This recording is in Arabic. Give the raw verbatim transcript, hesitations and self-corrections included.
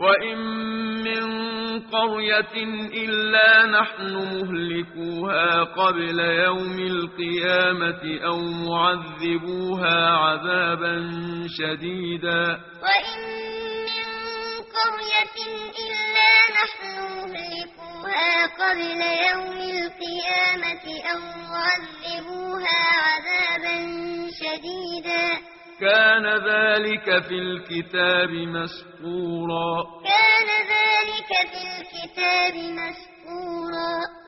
وإن من قرية إلا نحن مهلكوها قبل يوم القيامة أو معذبوها عذابا شديدا وإن من قرية إلا نحن مهلكوها قبل يوم القيامة أو معذبوها عذابا شديدا كان ذلك في الكتاب مسطورا كان ذلك في الكتاب مسطورا